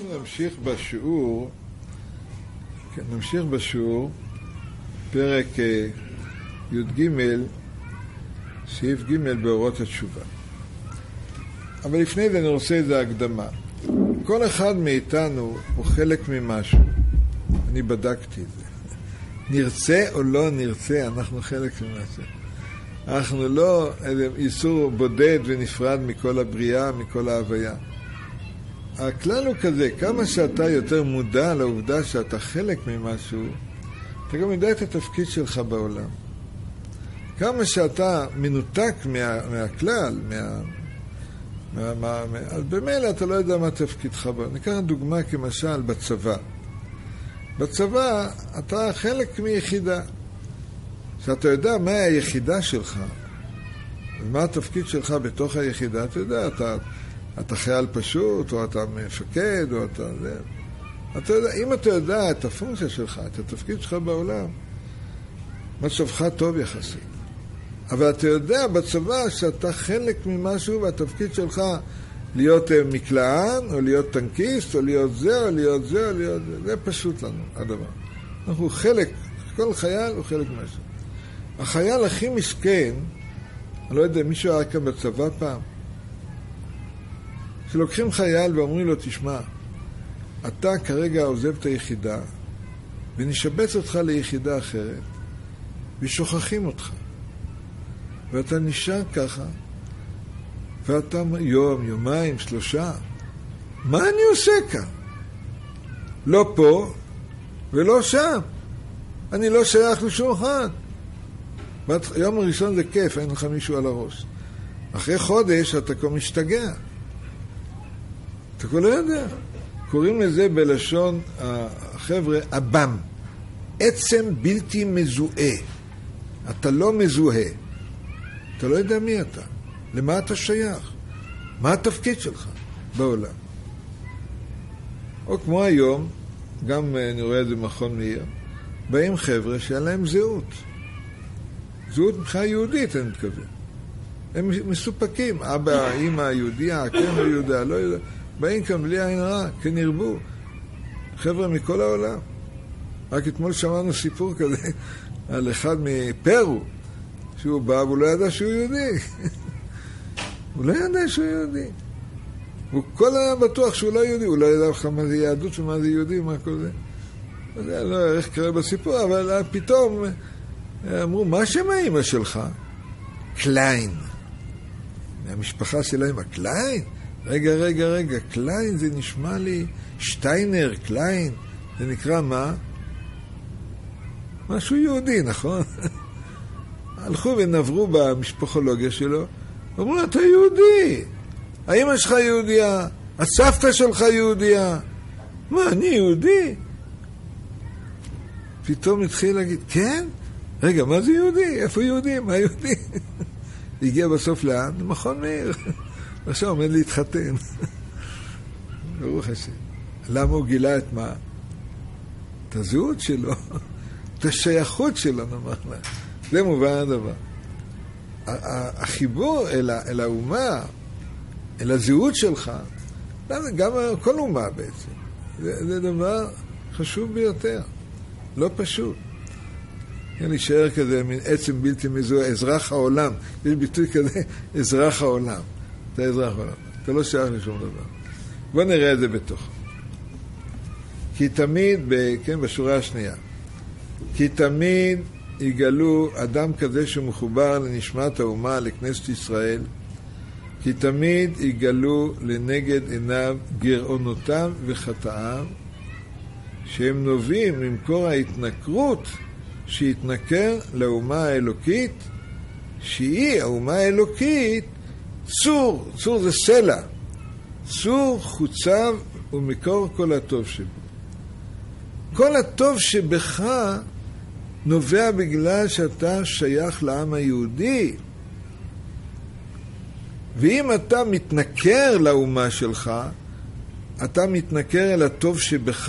אנחנו נמשיך בשיעור, פרק י"ג, סעיף ג' באורות התשובה. אבל לפני זה אני רוצה איזו הקדמה. כל אחד מאיתנו הוא חלק ממשהו. אני בדקתי את זה. נרצה או לא נרצה, אנחנו חלק ממשהו. אנחנו לא איזה איסור בודד ונפרד מכל הבריאה, מכל ההוויה. הכלל הוא כזה, כמה שאתה יותר מודע לעובדה שאתה חלק ממשהו, אתה גם יודע את התפקיד שלך בעולם. כמה שאתה מנותק מהכלל, אז במילא אתה לא יודע מה תפקידך בעולם. ניקח דוגמה כמשל בצבא. בצבא אתה חלק מיחידה. שאתה יודע מה היחידה שלך, ומה התפקיד שלך בתוך היחידה, אתה יודע, אתה חייל פשוט, או אתה מפקד, או אתה יודע, אם אתה יודע את הפונקציה שלך, את התפקיד שלך בעולם, מצבך טוב יחסית. אבל אתה יודע בצבא שאתה חלק ממשהו, והתפקיד שלך להיות מקלען, או להיות טנקיסט, או להיות זה, או להיות זה, או להיות זה. זה פשוט לנו, הדבר. אנחנו חלק, כל חייל הוא חלק משהו. החייל הכי מסכן, אני לא יודע, מישהו היה כאן בצבא פעם, שלוקחים חייל ואומרים לו, תשמע, אתה כרגע עוזב את היחידה, ונשבץ אותך ליחידה אחרת, ושוכחים אותך. ואתה נשאר ככה, ואתה יום, יומיים, 3, מה אני עושה כאן? לא פה, ולא שם. אני לא שייך לשום אחד. יום הראשון זה כיף, אין לך מישהו על הראש. אחרי חודש אתה כבר משתגע. אתה כבר לא יודע. קוראים לזה בלשון החבר'ה, אב"ם. עצם בלתי מזוהה. אתה לא מזוהה. אתה לא יודע מי אתה. למה אתה שייך? מה התפקיד שלך בעולם? או כמו היום, גם אני רואה את זה במכון מאיר, באים חבר'ה שאין להם זהות. זהות מבחינה יהודית, אני מתכוון. הם מסופקים. אבא, אמא, יהודיה, כן לא יהודה, לא יהודה. באים כאן בלי עין רע, כן ירבו. חבר'ה מכל העולם. רק אתמול שמענו סיפור כזה על אחד מפרו, שהוא בא והוא לא ידע שהוא יהודי. הוא לא ידע שהוא יהודי. הוא כל היה בטוח שהוא לא יהודי. הוא לא ידע לך מה זה יהדות ומה זה יהודי ומה כל זה. אני לא יודע איך קרה בסיפור, אבל פתאום אמרו, מה שם האמא שלך? קליין. מהמשפחה שלהם, הקליין? רגע, קליין זה נשמע לי שטיינר, קליין. זה נקרא מה? משהו יהודי, נכון? הלכו ונברו במשפחולוגיה שלו, אמרו, אתה יהודי. האמא שלך יהודיה, הסבתא שלך יהודיה. מה, אני יהודי? פתאום התחיל להגיד, כן? רגע, מה זה יהודי? איפה יהודי? מה יהודי? הגיע בסוף לאן? מכון מאיר. עכשיו עומד להתחתן. ברוך השם. למה הוא גילה את מה? את הזהות שלו. את השייכות שלו, נאמר לה. זה מובן הדבר. החיבור אל האומה, אל הזהות שלך, גם כל אומה בעצם. זה דבר חשוב ביותר. לא פשוט. להישאר כזה מין עצם בלתי מזוהה, אזרח העולם. יש ביטוי כזה, אזרח העולם. אתה אזרח העולם. אתה לא שייך לשום דבר. בוא נראה את זה בתוך. כי תמיד, בשורה השנייה, כי תמיד יגלו אדם כזה שמחובר לנשמת האומה, לכנסת ישראל, כי תמיד יגלו לנגד עיניו גרעונותיו וחטאיו, שהם נובעים ממקור ההתנכרות שהתנכר לאומה האלוקית, שהיא, האומה האלוקית, צור זה סלע, צור חוצב ומקור כל הטוב שבו. כל הטוב שבך נובע בגלל שאתה שייך לעם היהודי. ואם אתה מתנכר לאומה שלך, אתה מתנכר אל הטוב שבך.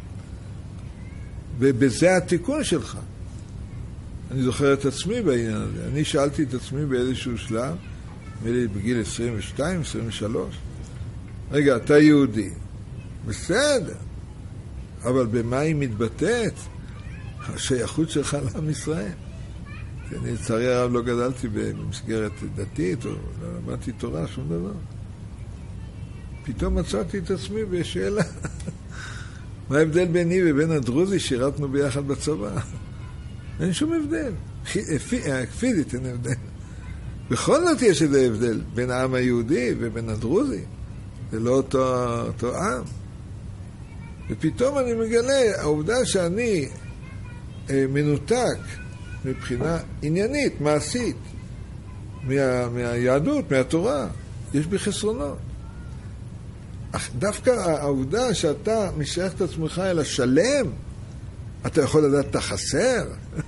ובזה התיקון שלך. אני זוכר את עצמי בעניין הזה. אני שאלתי את עצמי באיזשהו שלב, בגיל 22, 23, רגע, אתה יהודי. בסדר. אבל במה היא מתבטאת? השייכות שלך לעם ישראל. אני לצערי הרב לא גדלתי במסגרת דתית, או לא למדתי תורה, שום דבר. פתאום מצאתי את עצמי בשאלה. מה ההבדל ביני ובין הדרוזי שירתנו ביחד בצבא? אין שום הבדל. פיזית אין הבדל. בכל זאת יש איזה הבדל בין העם היהודי ובין הדרוזי. זה לא אותו עם. ופתאום אני מגלה, העובדה שאני מנותק מבחינה עניינית, מעשית, מהיהדות, מהתורה, יש בי חסרונות. אך דווקא העובדה שאתה משייך את עצמך אל השלם, אתה יכול לדעת את החסר.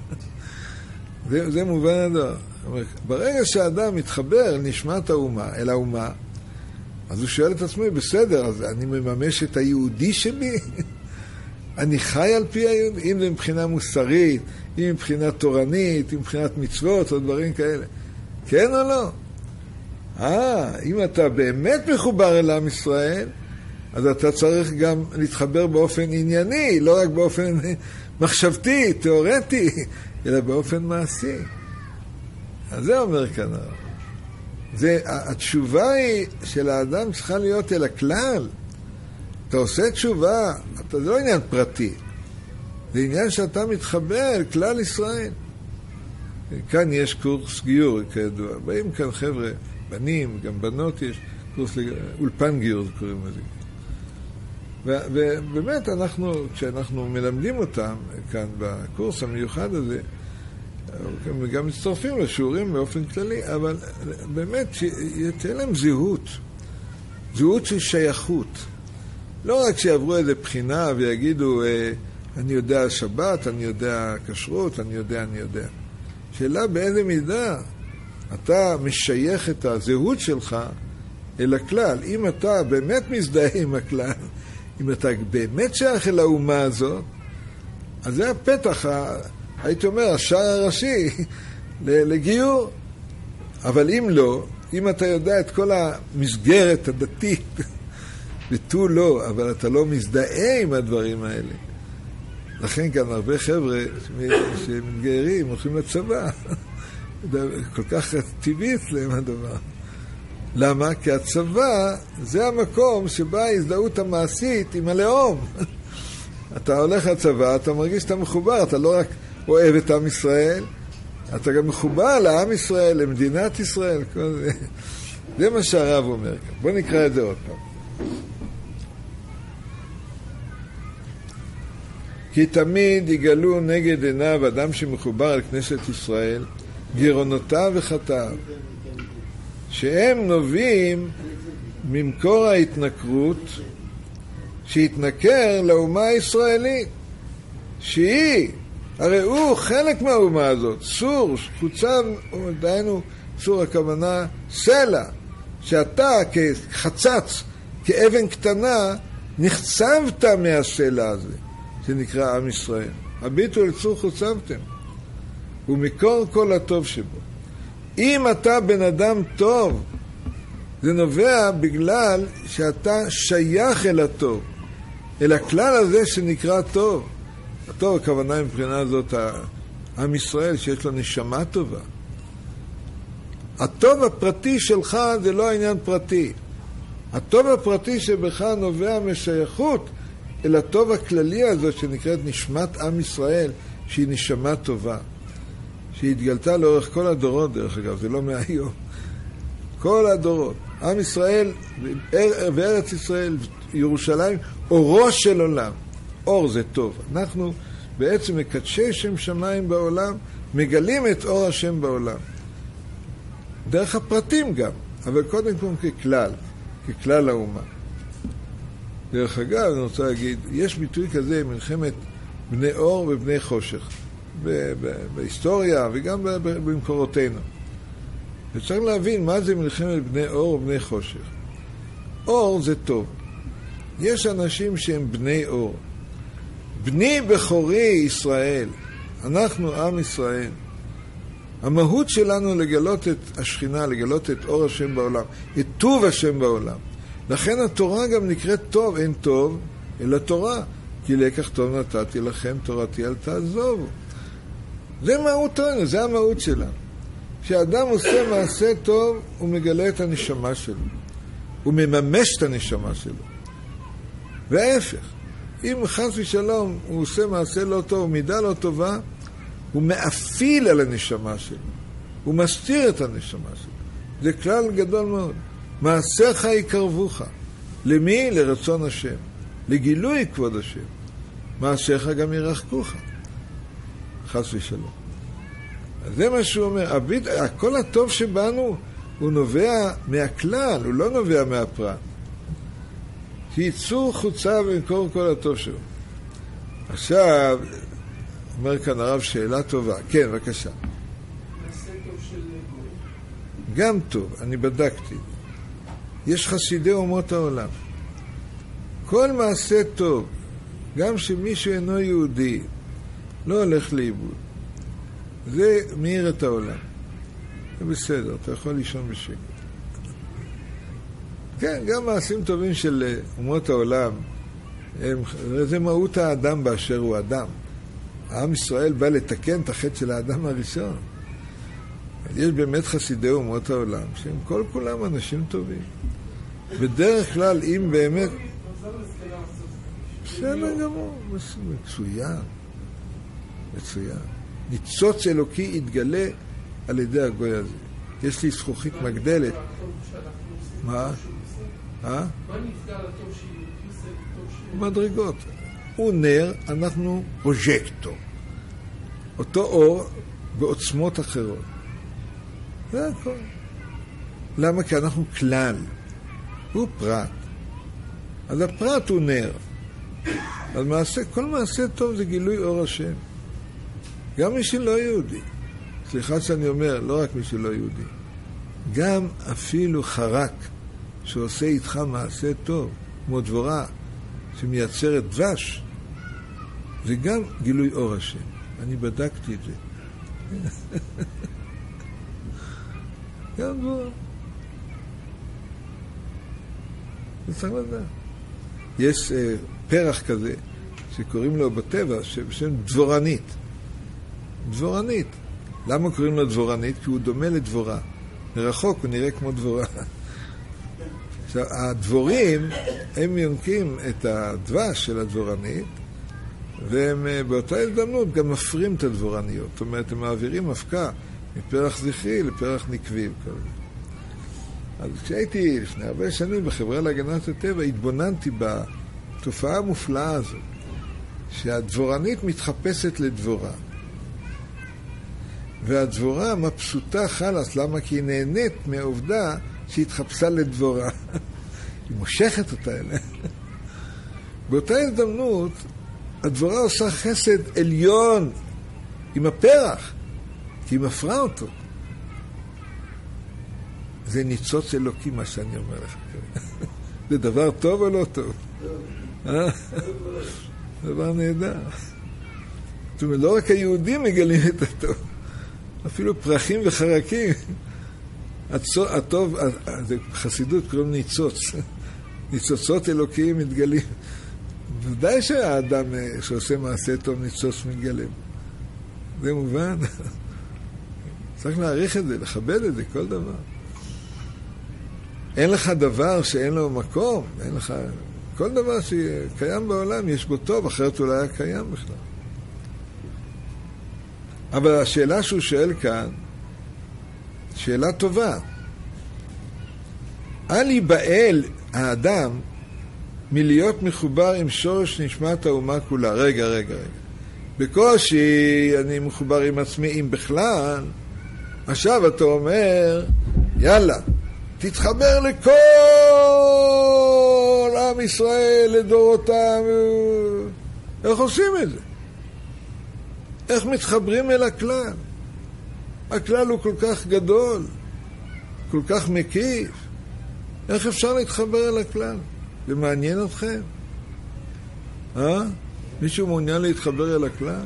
זה מובן הדבר. ברגע שהאדם מתחבר נשמת האומה, אל האומה, אז הוא שואל את עצמו, בסדר, אז אני מממש את היהודי שבי? אני חי על פי היהודי? אם זה מבחינה מוסרית, אם מבחינה תורנית, אם מבחינת מצוות או דברים כאלה. כן או לא? אם אתה באמת מחובר אל עם ישראל, אז אתה צריך גם להתחבר באופן ענייני, לא רק באופן מחשבתי, תיאורטי, אלא באופן מעשי. אז זה אומר כאן. התשובה היא של האדם צריכה להיות אל הכלל. אתה עושה תשובה, זה לא עניין פרטי. זה עניין שאתה מתחבר אל כלל ישראל. כאן יש קורס גיור, כידוע. באים כאן חבר'ה, בנים, גם בנות יש קורס אולפן גיור, זה קוראים לזה. ובאמת כשאנחנו מלמדים אותם כאן בקורס המיוחד הזה, גם מצטרפים לשיעורים באופן כללי, אבל באמת שתהיה להם זהות של שייכות. לא רק שיעברו איזה בחינה ויגידו, אני יודע שבת, אני יודע כשרות, אני יודע. שאלה באיזה מידה אתה משייך את הזהות שלך אל הכלל. אם אתה באמת מזדהה עם הכלל, אם אתה באמת שייך אל האומה הזאת, אז זה הפתח, הייתי אומר, השער הראשי לגיור. אבל אם לא, אם אתה יודע את כל המסגרת הדתית, ותו לא, אבל אתה לא מזדהה עם הדברים האלה. לכן כאן הרבה חבר'ה שמתגיירים, הולכים לצבא. כל כך טבעי אצלם הדבר. למה? כי הצבא זה המקום שבה ההזדהות המעשית עם הלאום. אתה הולך לצבא, אתה מרגיש שאתה מחובר, אתה לא רק אוהב את עם ישראל, אתה גם מחובר לעם ישראל, למדינת ישראל. זה מה שהרב אומר כאן. בוא נקרא את זה עוד פעם. כי תמיד יגלו נגד עיניו אדם שמחובר על כנסת ישראל, גירעונותיו וחטאיו, שהם נובעים ממקור ההתנכרות שהתנכר לאומה הישראלית, שהיא, הרי הוא חלק מהאומה הזאת, סור, חוצב, דהיינו, סור הכוונה סלע, שאתה כחצץ, כאבן קטנה, נחצבת מהסלע הזה, שנקרא עם ישראל. הביטו אל צור חוצבתם, ומקור כל הטוב שבו. אם אתה בן אדם טוב, זה נובע בגלל שאתה שייך אל הטוב, אל הכלל הזה שנקרא טוב. הטוב, הכוונה מבחינה הזאת, עם ישראל שיש לו נשמה טובה. הטוב הפרטי שלך זה לא העניין פרטי. הטוב הפרטי שבך נובע משייכות אל הטוב הכללי הזה שנקראת נשמת עם ישראל, שהיא נשמה טובה. שהיא התגלתה לאורך כל הדורות, דרך אגב, זה לא מהיום. כל הדורות. עם ישראל וארץ ישראל, ירושלים, אורו של עולם. אור זה טוב. אנחנו בעצם מקדשי שם שמיים בעולם, מגלים את אור השם בעולם. דרך הפרטים גם, אבל קודם כל ככלל האומה. דרך אגב, אני רוצה להגיד, יש ביטוי כזה, מלחמת בני אור ובני חושך. בהיסטוריה וגם במקורותינו. וצריך להבין מה זה מלחמת בני אור ובני חושך. אור זה טוב. יש אנשים שהם בני אור. בני בכורי ישראל. אנחנו עם ישראל. המהות שלנו לגלות את השכינה, לגלות את אור השם בעולם, את טוב השם בעולם. לכן התורה גם נקראת טוב, אין טוב, אלא תורה. כי לקח טוב נתתי לכם, תורתי אל תעזובו. זה מהותנו, זה המהות שלנו. כשאדם עושה מעשה טוב, הוא מגלה את הנשמה שלו. הוא מממש את הנשמה שלו. וההפך, אם חס ושלום הוא עושה מעשה לא טוב, מידה לא טובה, הוא מאפיל על הנשמה שלו. הוא מסתיר את הנשמה שלו. זה כלל גדול מאוד. מעשיך יקרבוך. למי? לרצון השם. לגילוי כבוד השם. מעשיך גם ירחקוך. חס ושלום. זה מה שהוא אומר. הכל הטוב שבנו הוא נובע מהכלל, הוא לא נובע מהפרט. שיצאו חוצה במקור כל הטוב שלו. עכשיו, אומר כאן הרב שאלה טובה. כן, בבקשה. מעשה טוב של גוי. גם טוב, אני בדקתי. יש חסידי אומות העולם. כל מעשה טוב, גם שמישהו אינו יהודי, לא הולך לאיבוד. זה מאיר את העולם. זה בסדר, אתה יכול לישון בשקט. כן, גם מעשים טובים של אומות העולם, זה מהות האדם באשר הוא אדם. העם ישראל בא לתקן את החטא של האדם הראשון. יש באמת חסידי אומות העולם, שהם כל כולם אנשים טובים. בדרך כלל, אם באמת... בסדר גמור, מצוין. מצוין. ניצוץ אלוקי יתגלה על ידי הגוי הזה. יש לי זכוכית מגדלת. מה? מה נפגע לטוב שיהודי עושה לטוב שיהודי? מדרגות. הוא נר, אנחנו פרוז'קטור. אותו אור בעוצמות אחרות. זה הכל. למה? כי אנחנו כלל. הוא פרט. אז הפרט הוא נר. אז כל מעשה טוב זה גילוי אור השם. גם מי שלא יהודי. סליחה שאני אומר, לא רק מי שלא יהודי. גם אפילו חרק שעושה איתך מעשה טוב, כמו דבורה, שמייצרת דבש, זה גם גילוי אור השם. אני בדקתי את זה. גם דבורה. זה צריך לדעת. יש פרח כזה, שקוראים לו בטבע, בשם דבורנית. דבורנית. למה קוראים לו דבורנית? כי הוא דומה לדבורה. מרחוק הוא נראה כמו דבורה. עכשיו, הדבורים, הם יונקים את הדבש של הדבורנית, והם באותה הזדמנות גם מפרים את הדבורניות. זאת אומרת, הם מעבירים הפקה מפרח זכרי לפרח נקבי. אז כשהייתי לפני הרבה שנים בחברה להגנת הטבע, התבוננתי בתופעה המופלאה הזאת, שהדבורנית מתחפשת לדבורה. והדבורה מבסוטה חלס, למה? כי היא נהנית מהעובדה שהיא התחפשה לדבורה. היא מושכת אותה אליה. באותה הזדמנות, הדבורה עושה חסד עליון עם הפרח, כי היא מפרה אותו. זה ניצוץ אלוקי מה שאני אומר לך. זה דבר טוב או לא טוב? דבר נהדר. זאת אומרת, לא רק היהודים מגלים את הטוב, אפילו פרחים וחרקים. הטוב, זה חסידות קוראים ניצוץ. ניצוצות אלוקיים מתגלים. ודאי שהאדם שעושה מעשה טוב ניצוץ מתגלם. זה מובן. צריך להעריך את זה, לכבד את זה, כל דבר. אין לך דבר שאין לו מקום, אין לך... כל דבר שקיים בעולם יש בו טוב, אחרת אולי היה קיים בכלל. אבל השאלה שהוא שואל כאן, שאלה טובה. אל ייבהל האדם מלהיות מחובר עם שורש נשמת האומה כולה. רגע. בקושי אני מחובר עם עצמי, אם בכלל. עכשיו אתה אומר, יאללה, תתחבר לכל עם ישראל, לדורותם. איך עושים את זה? איך מתחברים אל הכלל? הכלל הוא כל כך גדול, כל כך מקיף. איך אפשר להתחבר אל הכלל? זה מעניין אתכם? מישהו מעוניין להתחבר אל הכלל?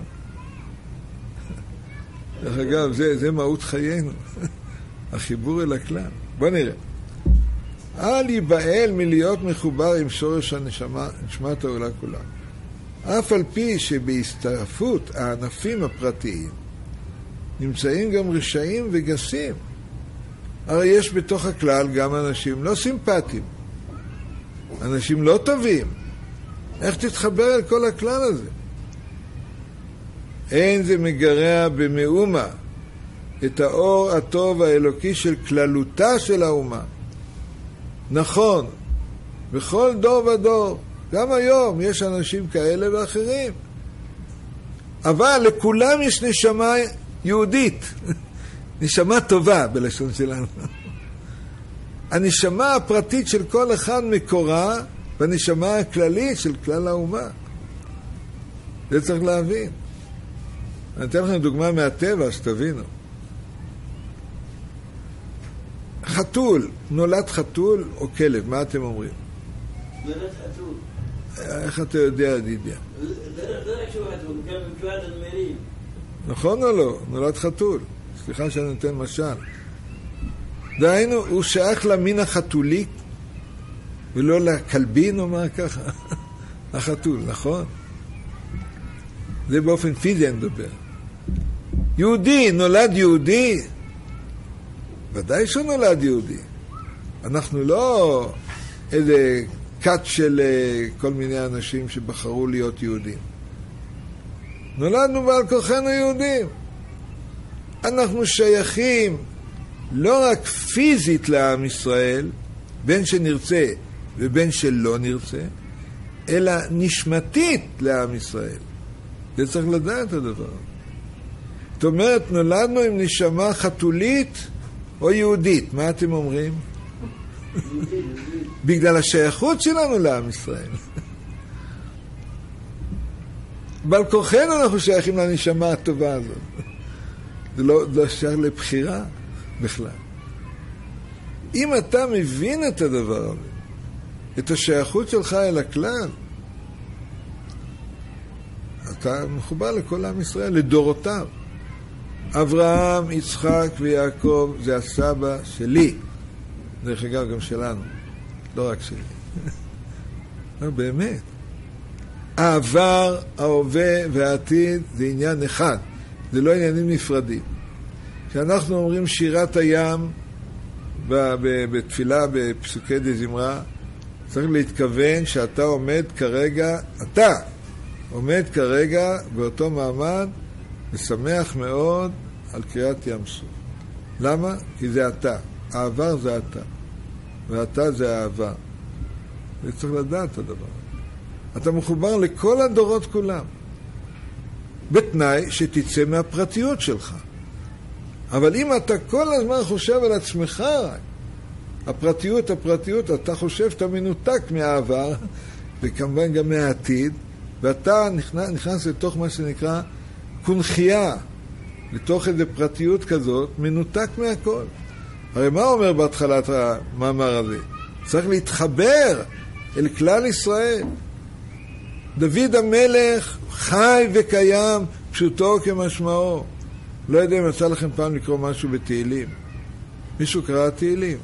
דרך אגב, זה מהות חיינו. החיבור אל הכלל. בוא נראה. אל ייבהל מלהיות מחובר עם שורש נשמת העולה כולה. אף על פי שבהסתעפות הענפים הפרטיים נמצאים גם רשעים וגסים. הרי יש בתוך הכלל גם אנשים לא סימפטיים, אנשים לא טובים. איך תתחבר אל כל הכלל הזה? אין זה מגרע במאומה את האור הטוב האלוקי של כללותה של האומה. נכון, בכל דור ודור, גם היום יש אנשים כאלה ואחרים, אבל לכולם יש נשמה יהודית, נשמה טובה בלשון שלנו. הנשמה הפרטית של כל אחד מקורה בנשמה הכללית של כלל האומה. זה צריך להבין. אני אתן לכם דוגמה מהטבע שתבינו. חתול, נולד חתול או כלב, מה אתם אומרים? נולד חתול. איך אתה יודע, ידידיה? לא רק שהוא חתול, גם מבחינת הדמרים. נכון או לא? נולד חתול. סליחה שאני נותן משל. דהיינו, הוא שייך למין החתולי, ולא לכלבין או מה ככה. החתול, נכון? זה באופן פיזי אני מדבר. יהודי, נולד יהודי. ודאי שהוא נולד יהודי. אנחנו לא איזה קאט של כל מיני אנשים שבחרו להיות יהודים. נולדנו בעל כוחנו יהודים. אנחנו שייכים לא רק פיזית לעם ישראל, בין שנרצה ובין שלא נרצה, אלא נשמתית לעם ישראל. זה צריך לדעת את הדבר. זאת אומרת, נולדנו עם נשמה חתולית או יהודית. מה אתם אומרים? בגלל השייכות שלנו לעם ישראל. בעל כוחנו אנחנו שייכים לנשמה הטובה הזאת. זה לא שייך לבחירה בכלל. אם אתה מבין את הדבר הזה, את השייכות שלך אל הכלל, אתה מחובר לכל עם ישראל, לדורותיו. אברהם, יצחק ויעקב זה הסבא שלי. דרך אגב גם שלנו, לא רק שלי. לא, באמת. העבר, ההווה והעתיד זה עניין אחד, זה לא עניינים נפרדים. כשאנחנו אומרים שירת הים בתפילה בפסוקי דזמרה, צריך להתכוון שאתה עומד כרגע באותו מעמד ושמח מאוד על קריאת ים סוף. למה? כי זה אתה. העבר זה אתה. ואתה זה העבר. וצריך לדעת את הדבר. אתה מחובר לכל הדורות כולם. בתנאי שתצא מהפרטיות שלך. אבל אם אתה כל הזמן חושב על עצמך רק, הפרטיות, אתה חושב שאתה מנותק מהעבר, וכמובן גם מהעתיד, ואתה נכנס לתוך מה שנקרא קונחייה, לתוך איזו פרטיות כזאת, מנותק מהכל. הרי מה אומר בהתחלת המאמר הזה? צריך להתחבר אל כלל ישראל. דוד המלך חי וקיים, פשוטו כמשמעו. לא יודע אם יצא לכם פעם לקרוא משהו בתהילים. מישהו קרא תהילים?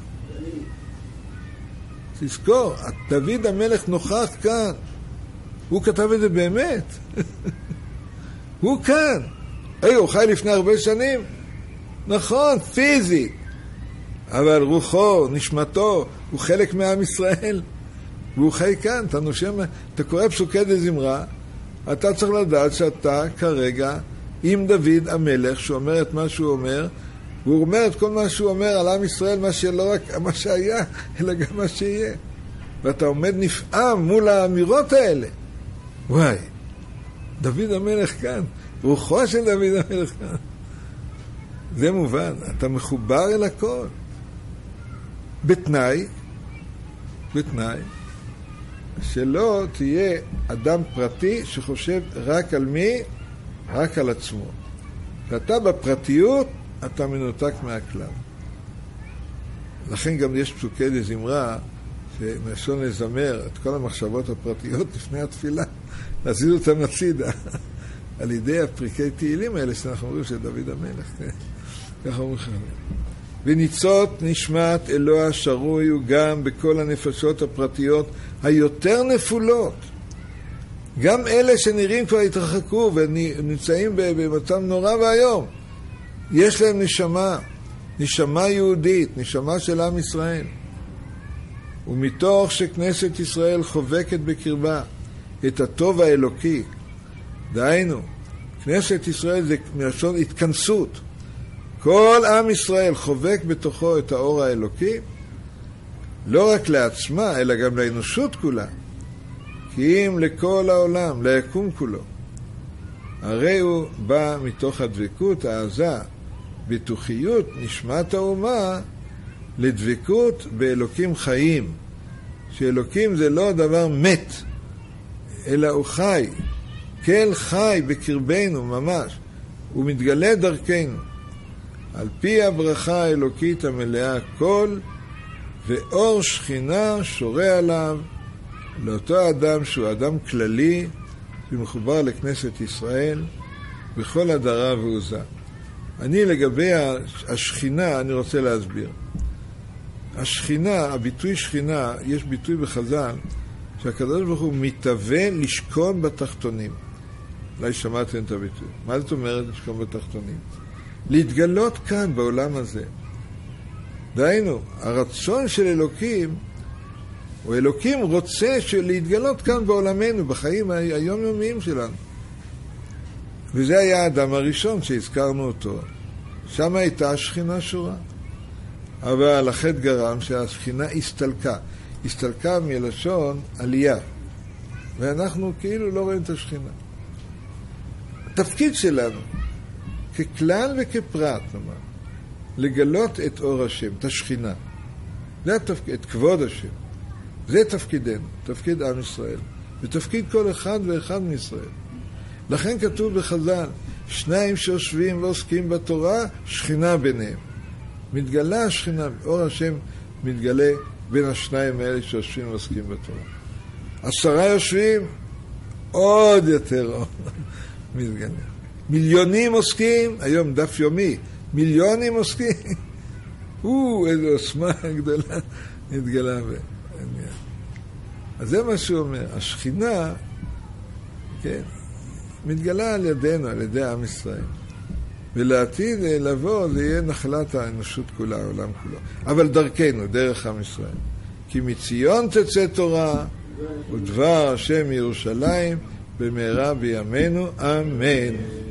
תזכור, דוד המלך נוכח כאן. הוא כתב את זה באמת. הוא כאן. הוא חי לפני הרבה שנים. נכון, פיזית. אבל רוחו, נשמתו, הוא חלק מעם ישראל. והוא חי כאן. אתה נושם, אתה קורא פסוקי דזמרה, אתה צריך לדעת שאתה כרגע עם דוד המלך, שהוא אומר את מה שהוא אומר, והוא אומר את כל מה שהוא אומר על עם ישראל, מה שלא רק מה שהיה, אלא גם מה שיהיה. ואתה עומד נפעם מול האמירות האלה. וואי, דוד המלך כאן, רוחו של דוד המלך כאן. זה מובן, אתה מחובר אל הכל. בתנאי שלא תהיה אדם פרטי שחושב רק על מי? רק על עצמו. ואתה בפרטיות, אתה מנותק מהכלל. לכן גם יש פסוקי דזמרה, שמלשון לזמר את כל המחשבות הפרטיות לפני התפילה, להזיז אותם הצידה, על ידי הפרקי תהילים האלה שאנחנו אומרים של דוד המלך. ככה אומרים חברים. וניצות נשמת אלוה שרוי הוא גם בכל הנפשות הפרטיות היותר נפולות. גם אלה שנראים כבר התרחקו ונמצאים במצב נורא והיום. יש להם נשמה יהודית, נשמה של עם ישראל. ומתוך שכנסת ישראל חובקת בקרבה את הטוב האלוקי, דהיינו, כנסת ישראל זה מלשון התכנסות. כל עם ישראל חובק בתוכו את האור האלוקי, לא רק לעצמה, אלא גם לאנושות כולה, כי אם לכל העולם, ליקום כולו. הרי הוא בא מתוך הדבקות העזה, בתוכיות נשמת האומה, לדבקות באלוקים חיים. שאלוקים זה לא דבר מת, אלא הוא חי. כל חי בקרבנו ממש, הוא מתגלה דרכנו. על פי הברכה האלוקית המלאה כל, ואור שכינה שורה עליו, לאותו אדם שהוא אדם כללי, שמחובר לכנסת ישראל, בכל הדרה ועוזה. אני לגבי השכינה, אני רוצה להסביר. השכינה, הביטוי שכינה, יש ביטוי בחז"ל, שהקדוש ברוך הוא מתהווה לשכון בתחתונים. אולי שמעתם את הביטוי. מה זאת אומרת לשכון בתחתונים? להתגלות כאן בעולם הזה. דהיינו, הרצון של אלוקים, או אלוקים רוצה להתגלות כאן בעולמנו, בחיים היומיומיים שלנו. וזה היה האדם הראשון שהזכרנו אותו. שם הייתה השכינה שורה. אבל החטא גרם שהשכינה הסתלקה. הסתלקה מלשון עלייה. ואנחנו כאילו לא רואים את השכינה. התפקיד שלנו, ככלל וכפרט, נאמר, לגלות את אור השם, את השכינה. זה התפקיד, את כבוד השם. זה תפקידנו, תפקיד עם ישראל. ותפקיד כל אחד ואחד מישראל. לכן כתוב בחז"ל, שניים שיושבים ועוסקים בתורה, שכינה ביניהם. מתגלה השכינה, אור השם מתגלה בין השניים האלה שיושבים ועוסקים בתורה. 10 יושבים, עוד יותר אור מתגלה. מיליונים עוסקים, היום דף יומי, מיליונים עוסקים. איזו עוצמה גדולה מתגלה. אז זה מה שהוא אומר, השכינה, כן, מתגלה על ידינו, על ידי עם ישראל. ולעתיד לבוא זה יהיה נחלת האנושות כולה, העולם כולו. אבל דרכנו, דרך עם ישראל. כי מציון תצא תורה, ודבר השם ירושלים, במהרה בימינו, אמן.